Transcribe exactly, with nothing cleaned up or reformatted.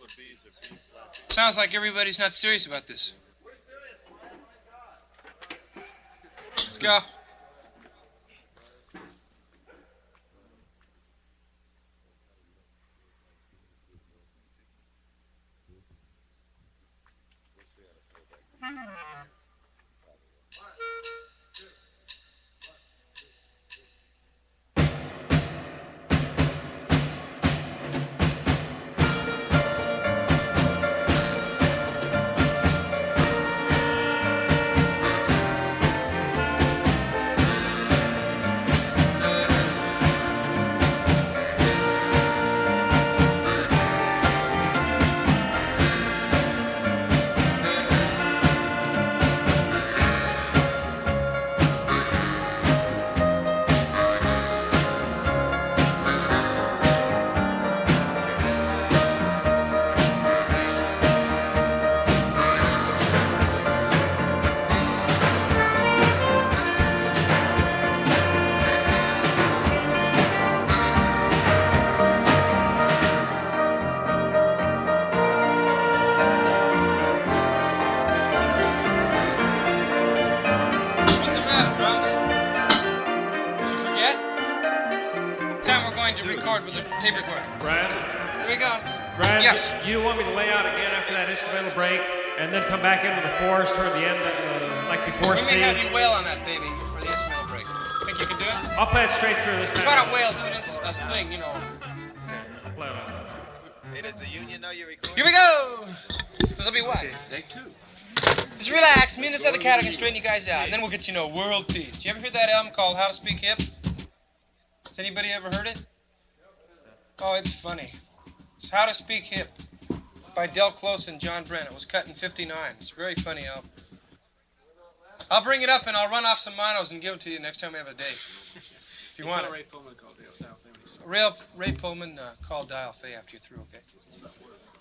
Sounds like everybody's not serious about this. Let's go. With a tape recorder. Brad? Here we go. Brad, yes. You don't want me to lay out again after that instrumental break and then come back into the force toward the end, uh, like before We C? may have you wail on that, baby, for the instrumental break. Think you can do it? I'll play it straight through this time. Try to wail, dude. It's a thing, you know. Okay, I'll play it on. Hey, does the union know you're recording? Here we go. This will be what? Okay, take two. Just relax. Me and this other cat can straighten you guys out, and then we'll get you know world peace. You ever hear that album called How to Speak Hip? Has anybody ever heard it? Oh, it's funny. It's How to Speak Hip by Del Close and John Brent. It was cut in fifty-nine. It's a very funny album. I'll bring it up and I'll run off some monos and give it to you next time we have a date. If you want it. Ray Pullman called Dial Dial Family. Ray, Ray Pullman uh, called Dial Fay after you're through, okay?